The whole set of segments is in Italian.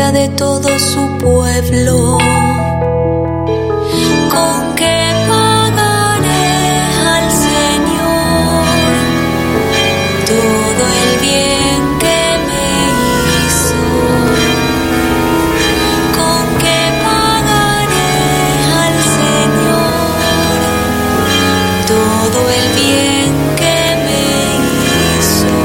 gloria de todo su pueblo. ¿Con qué pagaré al Señor todo el bien que me hizo? ¿Con qué pagaré al Señor todo el bien que me hizo?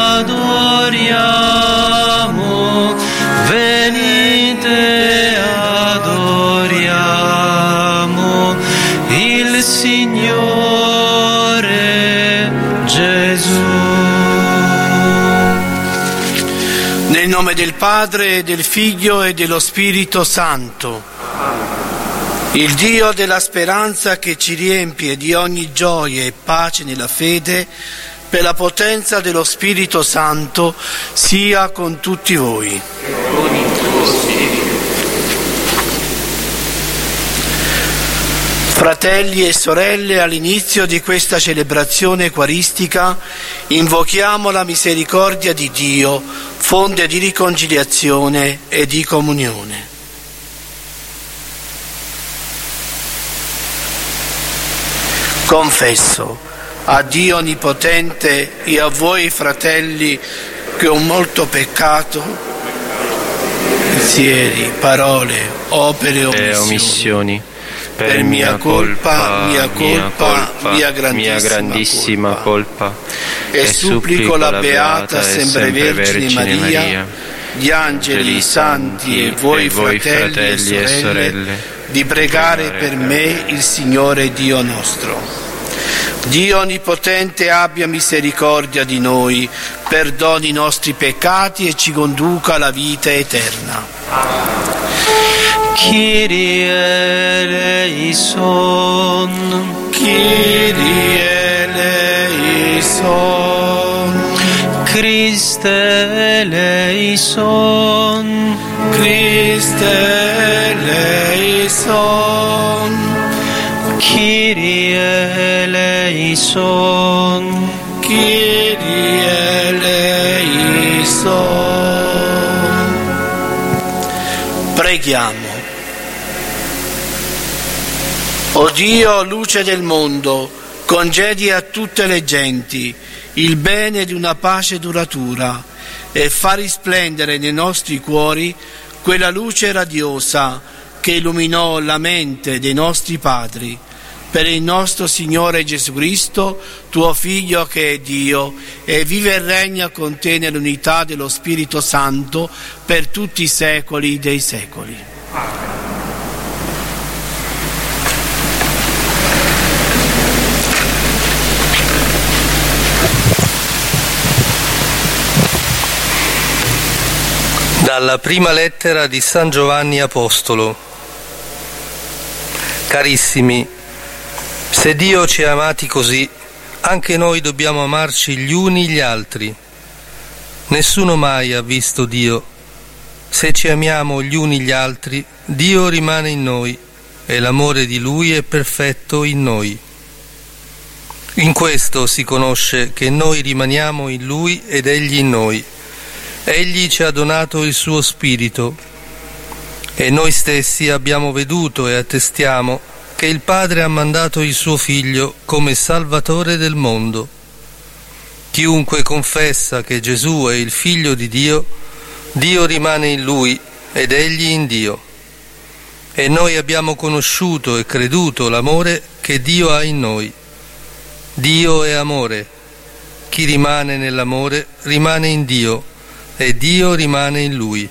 Venite Padre, e del Figlio e dello Spirito Santo. Il Dio della speranza che ci riempie di ogni gioia e pace nella fede, per la potenza dello Spirito Santo, sia con tutti voi. Fratelli e sorelle, all'inizio di questa celebrazione eucaristica invochiamo la misericordia di Dio, fonte di riconciliazione e di comunione. Confesso a Dio Onnipotente e a voi, fratelli, che ho molto peccato, pensieri, parole, opere e omissioni. Per mia colpa, mia grandissima colpa. E supplico la Beata sempre Vergine Maria, gli angeli, i santi e voi fratelli e sorelle, di pregare per me il Signore Dio nostro. Dio Onnipotente abbia misericordia di noi, perdoni i nostri peccati e ci conduca alla vita eterna. Kyrie eleison, Kyrie eleison, Christe eleison, Christe eleison, Kyrie eleison, Kyrie eleison. Preghiamo. O Dio, luce del mondo, concedi a tutte le genti il bene di una pace duratura e fa risplendere nei nostri cuori quella luce radiosa che illuminò la mente dei nostri padri, per il nostro Signore Gesù Cristo, tuo Figlio che è Dio, e vive e regna con te nell'unità dello Spirito Santo per tutti i secoli dei secoli. Dalla prima lettera di San Giovanni Apostolo. Carissimi, se Dio ci ha amati così, anche noi dobbiamo amarci gli uni gli altri. Nessuno mai ha visto Dio. Se ci amiamo gli uni gli altri, Dio rimane in noi e l'amore di Lui è perfetto in noi. In questo si conosce che noi rimaniamo in Lui ed Egli in noi. Egli ci ha donato il suo Spirito e noi stessi abbiamo veduto e attestiamo che il Padre ha mandato il suo Figlio come Salvatore del mondo. Chiunque confessa che Gesù è il Figlio di Dio, Dio rimane in Lui ed Egli in Dio. E noi abbiamo conosciuto e creduto l'amore che Dio ha in noi. Dio è amore. Chi rimane nell'amore rimane in Dio e Dio rimane in Lui.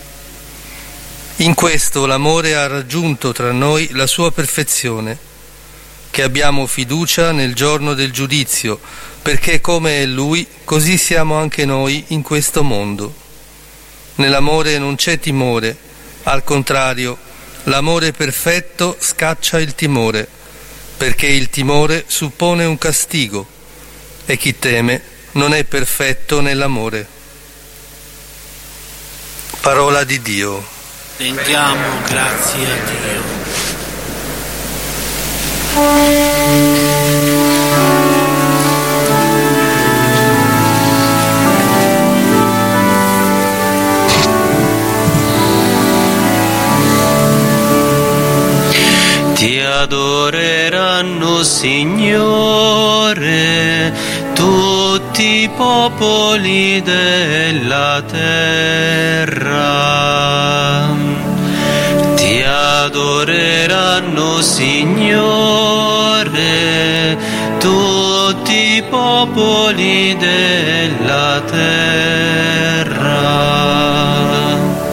In questo l'amore ha raggiunto tra noi la sua perfezione, che abbiamo fiducia nel giorno del giudizio, perché come è Lui, così siamo anche noi in questo mondo. Nell'amore non c'è timore, al contrario, l'amore perfetto scaccia il timore, perché il timore suppone un castigo, e chi teme non è perfetto nell'amore. Parola di Dio. Rendiamo grazie a Dio. Ti adoreranno, Signore, tutti i popoli della terra. Ti adoreranno, Signore, tutti i popoli della terra.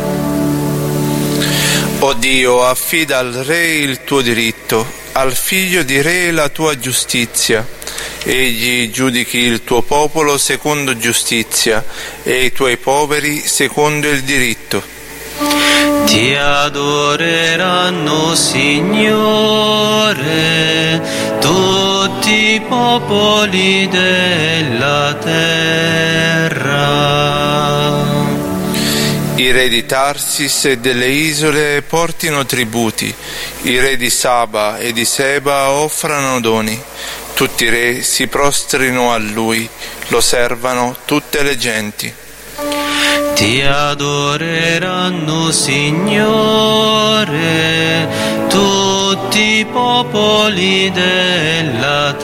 O Dio, affida al Re il tuo diritto, al Figlio di Re la tua giustizia, Egli giudichi il tuo popolo secondo giustizia e i tuoi poveri secondo il diritto. Ti adoreranno, Signore, tutti i popoli della terra. I re di Tarsis e delle isole portino tributi, i re di Saba e di Seba offrano doni. Tutti i re si prostrino a lui, lo servano tutte le genti. Ti adoreranno, Signore, tutti i popoli della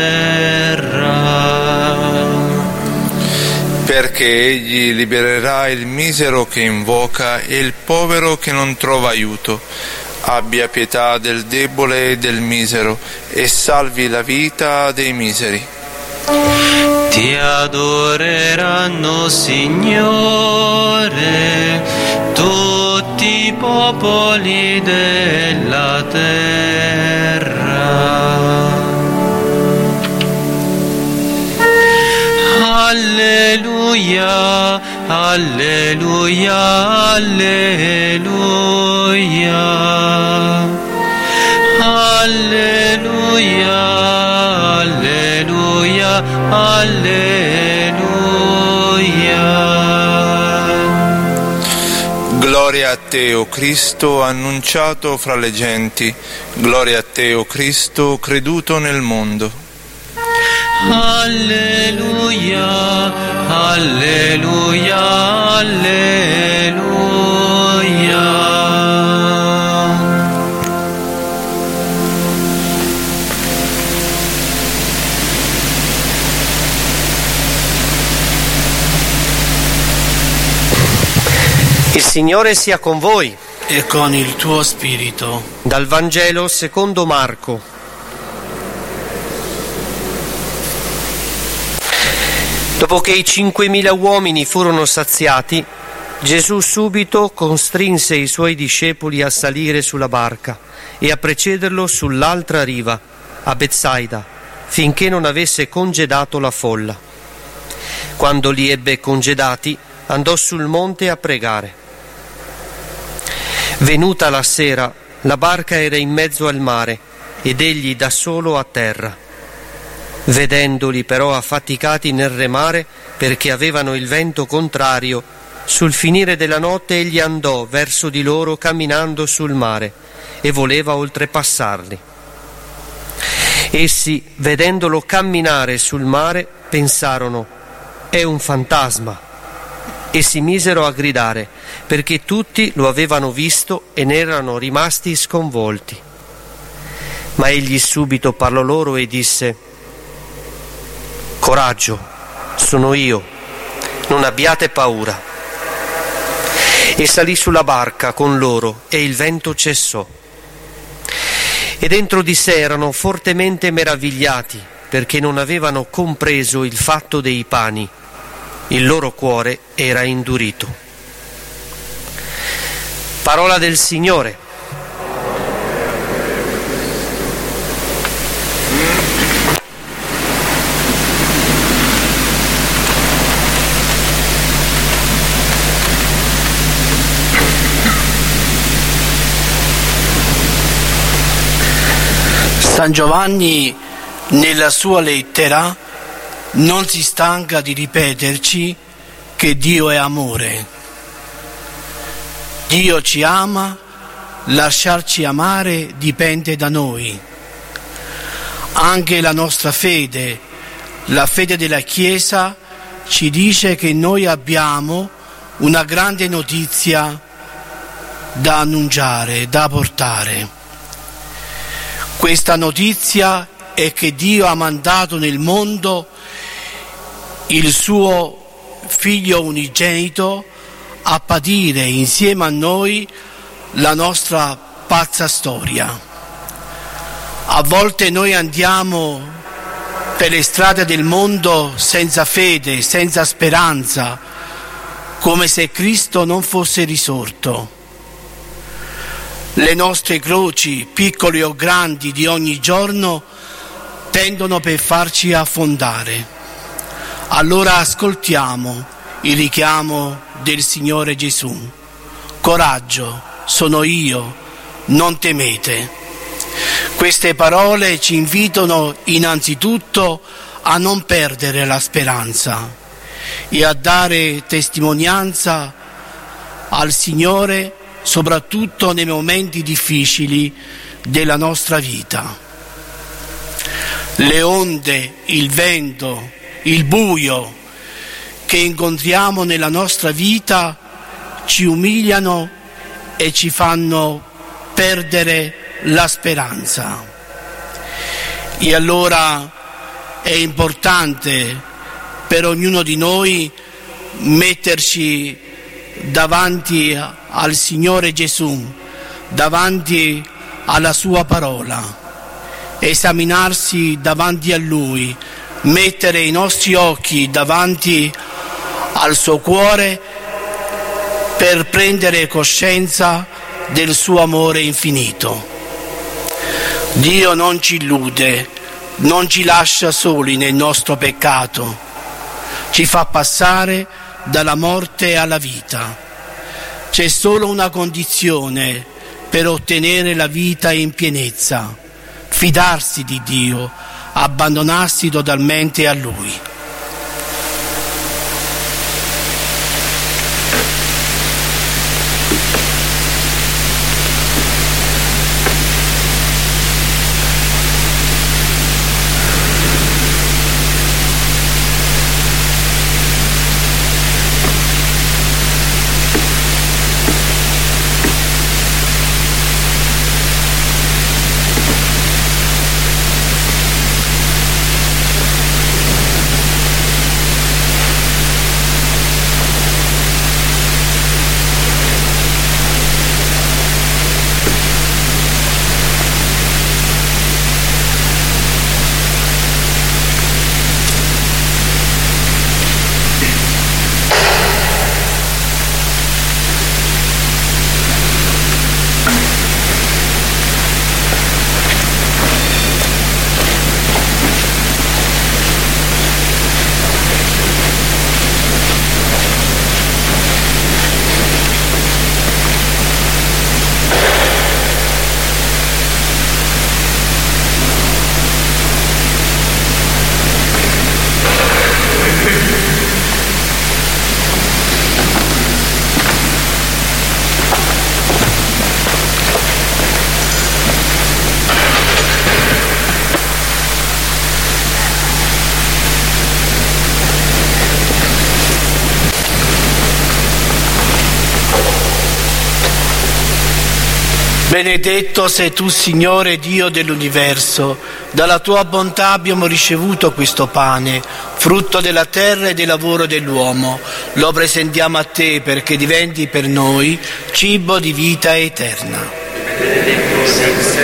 terra. Perché egli libererà il misero che invoca e il povero che non trova aiuto. Abbia pietà del debole e del misero e salvi la vita dei miseri. Ti adoreranno, Signore, tutti i popoli della terra. Alleluia, alleluia, alleluia. Alleluia, alleluia, alleluia. Gloria a te, o Cristo, annunciato fra le genti. Gloria a te, o Cristo, creduto nel mondo. Alleluia, alleluia, alleluia. Il Signore sia con voi. E con il tuo spirito. Dal Vangelo secondo Marco. Dopo che i 5.000 uomini furono saziati, Gesù subito costrinse i suoi discepoli a salire sulla barca e a precederlo sull'altra riva, a Betsaida, finché non avesse congedato la folla. Quando li ebbe congedati, andò sul monte a pregare. Venuta la sera, la barca era in mezzo al mare ed egli da solo a terra. Vedendoli però affaticati nel remare perché avevano il vento contrario, sul finire della notte egli andò verso di loro camminando sul mare e voleva oltrepassarli. Essi, vedendolo camminare sul mare, pensarono: è un fantasma, e si misero a gridare, perché tutti lo avevano visto e ne erano rimasti sconvolti. Ma egli subito parlò loro e disse: coraggio, sono io, non abbiate paura. E salì sulla barca con loro e il vento cessò. E dentro di sé erano fortemente meravigliati perché non avevano compreso il fatto dei pani. Il loro cuore era indurito. Parola del Signore. San Giovanni, nella sua lettera, non si stanca di ripeterci che Dio è amore. Dio ci ama, lasciarci amare dipende da noi. Anche la nostra fede, la fede della Chiesa, ci dice che noi abbiamo una grande notizia da annunciare, da portare. Questa notizia è che Dio ha mandato nel mondo il suo Figlio unigenito a patire insieme a noi la nostra pazza storia. A volte noi andiamo per le strade del mondo senza fede, senza speranza, come se Cristo non fosse risorto. Le nostre croci, piccole o grandi, di ogni giorno, tendono per farci affondare. Allora ascoltiamo il richiamo del Signore Gesù. Coraggio, sono io, non temete. Queste parole ci invitano innanzitutto a non perdere la speranza e a dare testimonianza al Signore soprattutto nei momenti difficili della nostra vita. Le onde, il vento, il buio che incontriamo nella nostra vita ci umiliano e ci fanno perdere la speranza. E allora è importante per ognuno di noi metterci davanti al Signore Gesù, davanti alla Sua parola, esaminarsi davanti a Lui, mettere i nostri occhi davanti al suo cuore per prendere coscienza del suo amore infinito. Dio non ci illude, non ci lascia soli nel nostro peccato, ci fa passare dalla morte alla vita. C'è solo una condizione per ottenere la vita in pienezza: fidarsi di Dio, abbandonarsi totalmente a Lui. Benedetto sei tu, Signore Dio dell'universo, dalla tua bontà abbiamo ricevuto questo pane, frutto della terra e del lavoro dell'uomo. Lo presentiamo a te perché diventi per noi cibo di vita eterna. Benedetto sei tu,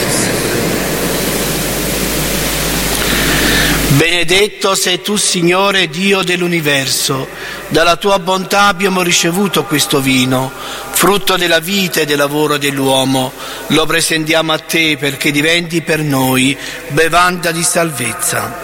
benedetto sei tu, Signore Dio dell'universo, dalla tua bontà abbiamo ricevuto questo vino, frutto della vita e del lavoro dell'uomo. Lo presentiamo a te perché diventi per noi bevanda di salvezza.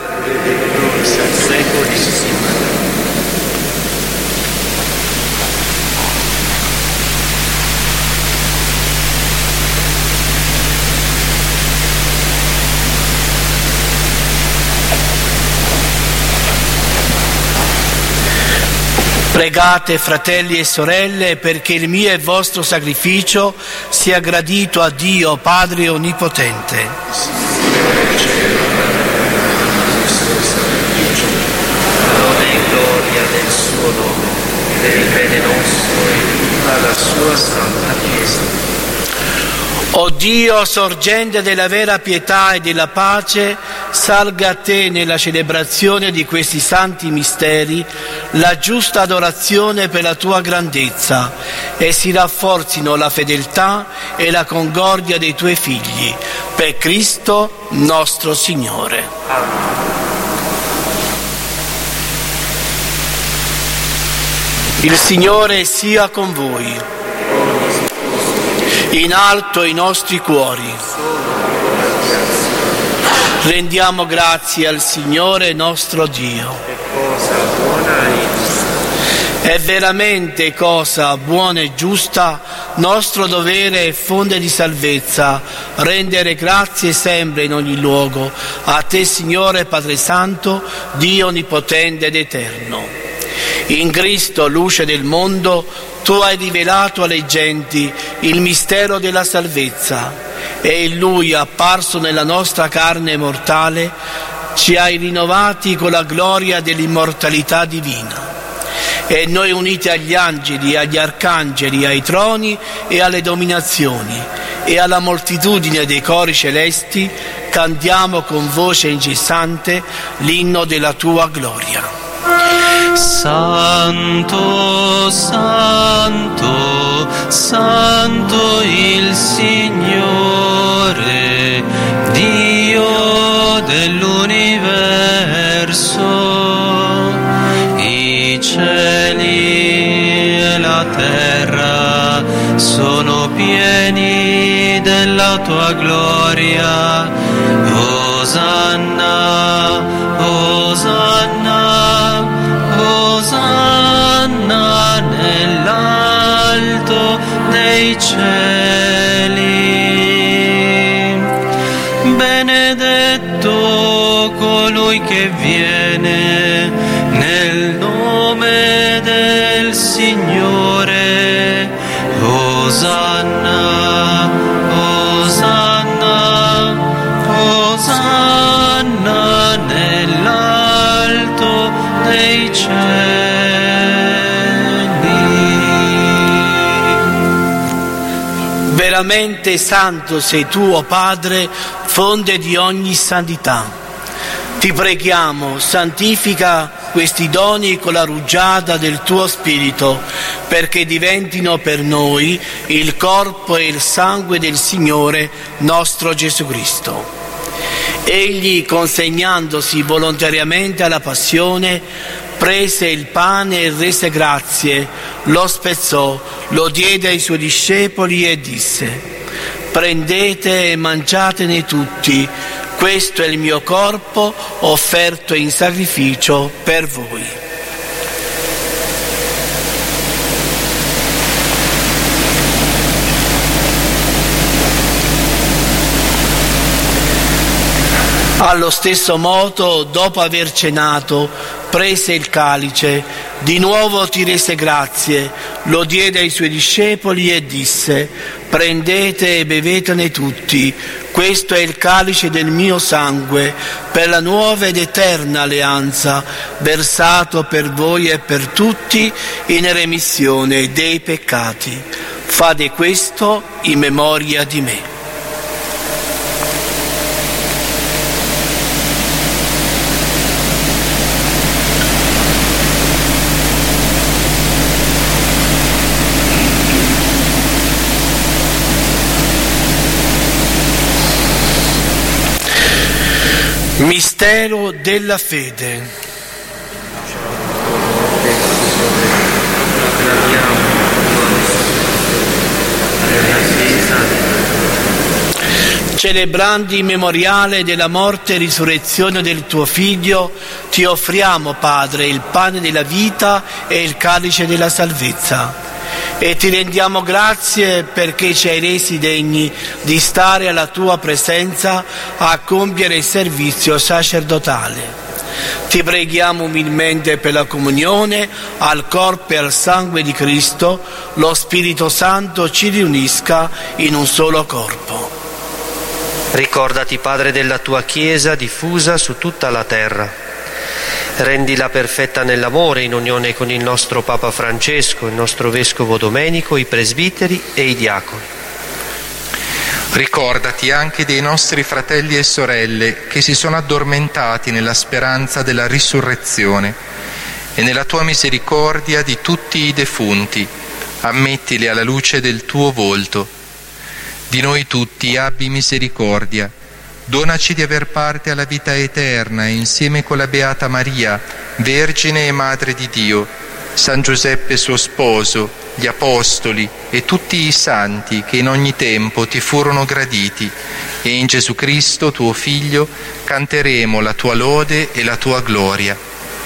Pregate, fratelli e sorelle, perché il mio e il vostro sacrificio sia gradito a Dio Padre Onnipotente. Lode e gloria del suo nome, per il bene nostro e tutta la sua santa Chiesa. O Dio, sorgente della vera pietà e della pace, salga a te nella celebrazione di questi santi misteri la giusta adorazione per la tua grandezza e si rafforzino la fedeltà e la concordia dei tuoi figli, per Cristo nostro Signore. Amen. Il Signore sia con voi. In alto i nostri cuori. Rendiamo grazie al Signore nostro Dio. È veramente cosa buona e giusta, nostro dovere e fonte di salvezza, rendere grazie sempre in ogni luogo a Te, Signore Padre Santo, Dio onnipotente ed eterno. In Cristo, luce del mondo, Tu hai rivelato alle genti il mistero della salvezza e in Lui, apparso nella nostra carne mortale, ci hai rinnovati con la gloria dell'immortalità divina. E noi, uniti agli angeli, agli arcangeli, ai troni e alle dominazioni e alla moltitudine dei cori celesti, cantiamo con voce incessante l'inno della Tua gloria. Santo, Santo, Santo il Signore, Dio dell'universo. I cieli e la terra sono pieni della Tua gloria. Osanna, Osanna, Osanna nell'alto dei cieli. Benedetto colui che viene nel nome del Signore. Osanna, Osanna, Osanna nell'alto dei cieli. Veramente santo sei Tu, o Padre, fonte di ogni santità. Ti preghiamo, santifica questi doni con la rugiada del Tuo Spirito, perché diventino per noi il corpo e il sangue del Signore nostro Gesù Cristo. Egli, consegnandosi volontariamente alla passione, prese il pane e rese grazie, lo spezzò, lo diede ai Suoi discepoli e disse: prendete e mangiatene tutti, questo è il mio corpo offerto in sacrificio per voi. Allo stesso modo, dopo aver cenato, prese il calice, di nuovo ti rese grazie, lo diede ai Suoi discepoli e disse: prendete e bevetene tutti, questo è il calice del mio sangue, per la nuova ed eterna alleanza, versato per voi e per tutti in remissione dei peccati. Fate questo in memoria di me. Mistero della fede. Celebrando il memoriale della morte e risurrezione del Tuo Figlio, Ti offriamo, Padre, il pane della vita e il calice della salvezza. E Ti rendiamo grazie perché ci hai resi degni di stare alla Tua presenza a compiere il servizio sacerdotale. Ti preghiamo umilmente per la comunione al corpo e al sangue di Cristo, lo Spirito Santo ci riunisca in un solo corpo. Ricordati, Padre, della Tua Chiesa diffusa su tutta la terra. Rendila perfetta nell'amore, in unione con il nostro Papa Francesco, il nostro Vescovo Domenico, i presbiteri e i diaconi. Ricordati anche dei nostri fratelli e sorelle che si sono addormentati nella speranza della risurrezione e nella Tua misericordia di tutti i defunti. Ammettili alla luce del Tuo volto. Di noi tutti abbi misericordia. Donaci di aver parte alla vita eterna insieme con la Beata Maria, Vergine e Madre di Dio, San Giuseppe suo sposo, gli Apostoli e tutti i santi che in ogni tempo Ti furono graditi, e in Gesù Cristo, tuo Figlio, canteremo la tua lode e la tua gloria.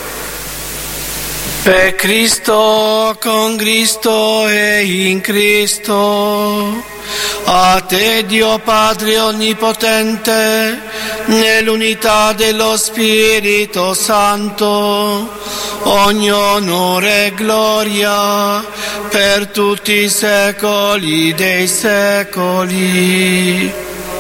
Per Cristo, con Cristo e in Cristo, a te Dio Padre Onnipotente, nell'unità dello Spirito Santo, ogni onore e gloria per tutti i secoli dei secoli.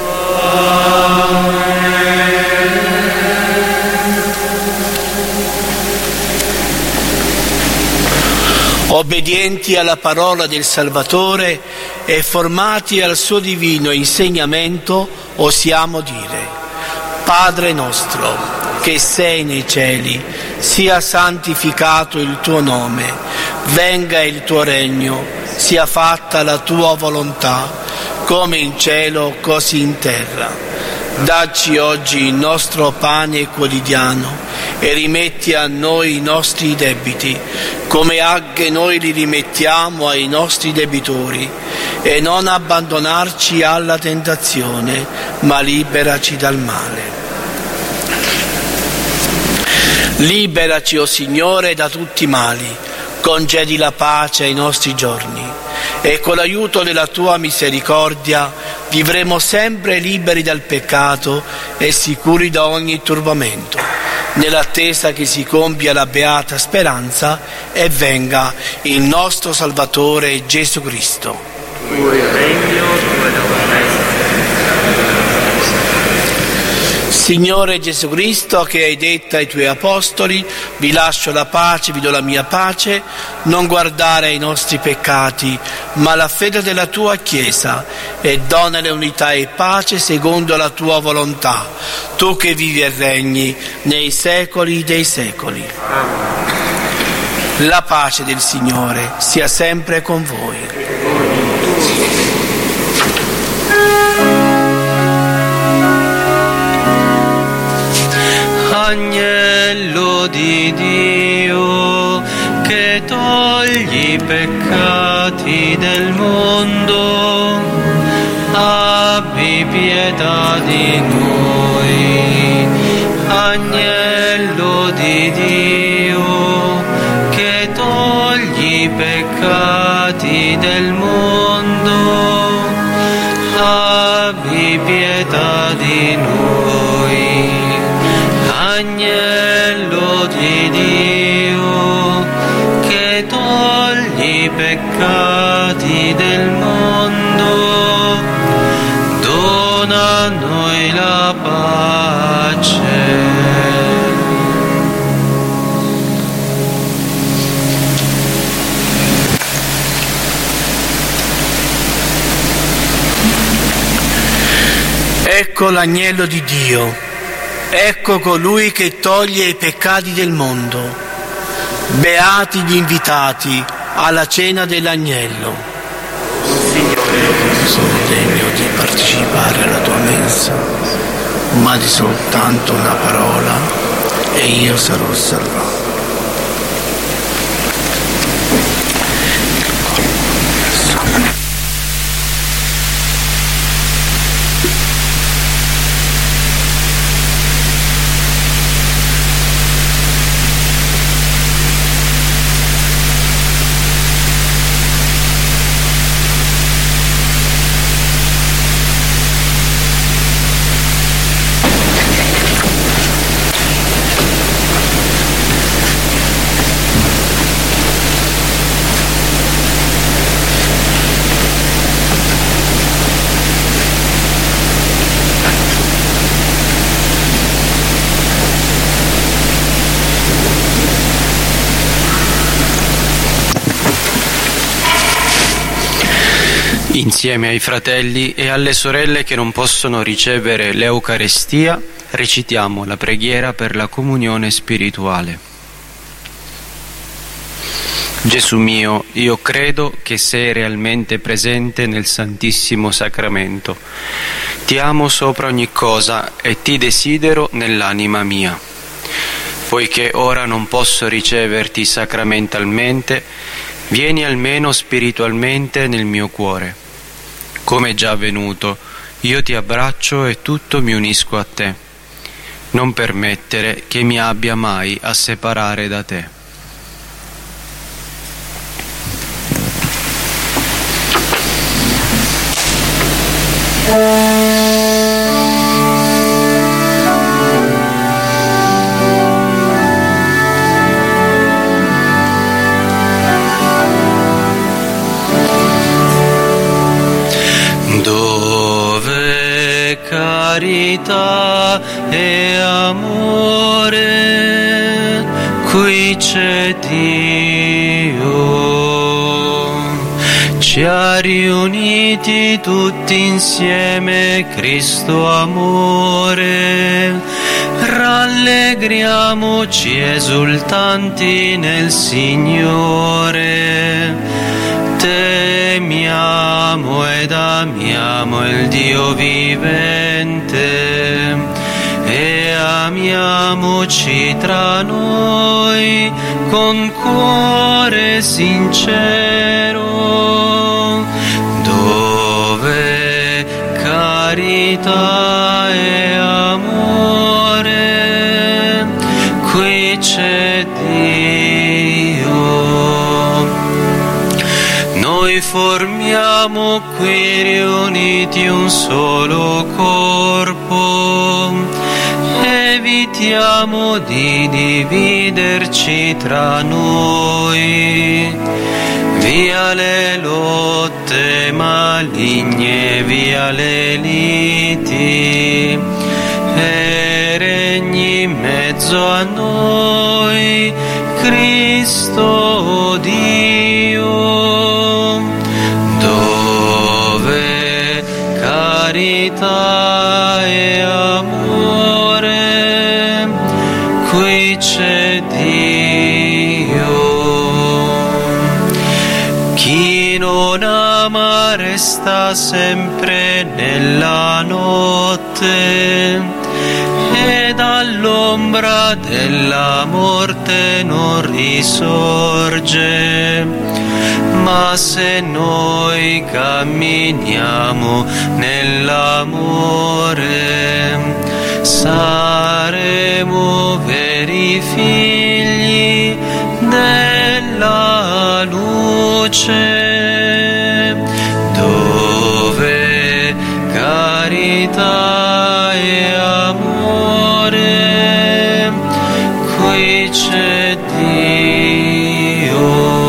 Obbedienti alla parola del Salvatore e formati al suo divino insegnamento, osiamo dire: Padre nostro, che sei nei cieli, sia santificato il tuo nome, venga il tuo regno, sia fatta la tua volontà, come in cielo così in terra. Dacci oggi il nostro pane quotidiano e rimetti a noi i nostri debiti, come anche noi li rimettiamo ai nostri debitori, e non abbandonarci alla tentazione, ma liberaci dal male. Liberaci, o Signore, da tutti i mali, concedi la pace ai nostri giorni, e con l'aiuto della tua misericordia vivremo sempre liberi dal peccato e sicuri da ogni turbamento, nell'attesa che si compia la beata speranza e venga il nostro Salvatore Gesù Cristo. Tuo il regno, tua la volontà. Signore Gesù Cristo, che hai detto ai tuoi apostoli: vi lascio la pace, vi do la mia pace, non guardare ai nostri peccati, ma alla fede della tua Chiesa, e donale unità e pace secondo la tua volontà, tu che vivi e regni nei secoli dei secoli. La pace del Signore sia sempre con voi. Agnello di Dio, che togli i peccati del mondo, abbi pietà di noi. Agnello di Dio, che togli i peccati del mondo, abbi pietà di noi. Agnello di Dio, che togli i peccati del mondo, dona a noi la pace. Ecco l'agnello di Dio, ecco colui che toglie i peccati del mondo. Beati gli invitati alla cena dell'agnello. Signore, Non sono degno di partecipare alla tua mensa, ma di soltanto una parola e io sarò salvato. Insieme ai fratelli e alle sorelle che non possono ricevere l'Eucarestia, recitiamo la preghiera per la comunione spirituale. Gesù mio, io credo che sei realmente presente nel Santissimo Sacramento. Ti amo sopra ogni cosa e ti desidero nell'anima mia. Poiché ora non posso riceverti sacramentalmente, vieni almeno spiritualmente nel mio cuore. Come già avvenuto, Io ti abbraccio e tutto mi unisco a te. Non permettere che mi abbia mai a separare da te. Dove carità e amore, qui c'è Dio. Ci ha riuniti tutti insieme Cristo amore. Rallegriamoci esultanti nel Signore. Temiamo ed amiamo il Dio vivente e amiamoci tra noi con cuore sincero, dove carità e amore, qui c'è Dio. Noi formiamo qui riuniti un solo corpo, evitiamo di dividerci tra noi, via le lotte maligne, via le liti, e regni in mezzo a noi, Cristo Dio, dove carità e amore, qui c'è Dio. Chi non ama resta sempre nella notte e dall'ombra della morte non risorge. Ma se noi camminiamo nell'amore, saremo veri figli della luce, dove carità e amore, qui c'è Dio.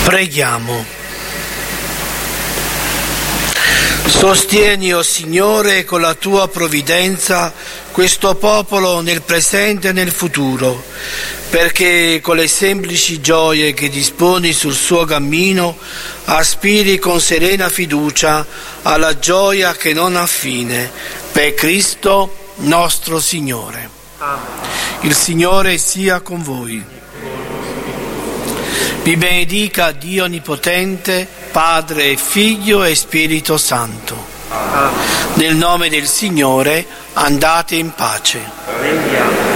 Preghiamo. Sostieni, o Signore, con la tua provvidenza questo popolo nel presente e nel futuro, perché con le semplici gioie che disponi sul suo cammino aspiri con serena fiducia alla gioia che non ha fine, per Cristo nostro Signore. Il Signore sia con voi. Vi benedica Dio Onnipotente, Padre, Figlio e Spirito Santo. Nel nome del Signore andate in pace.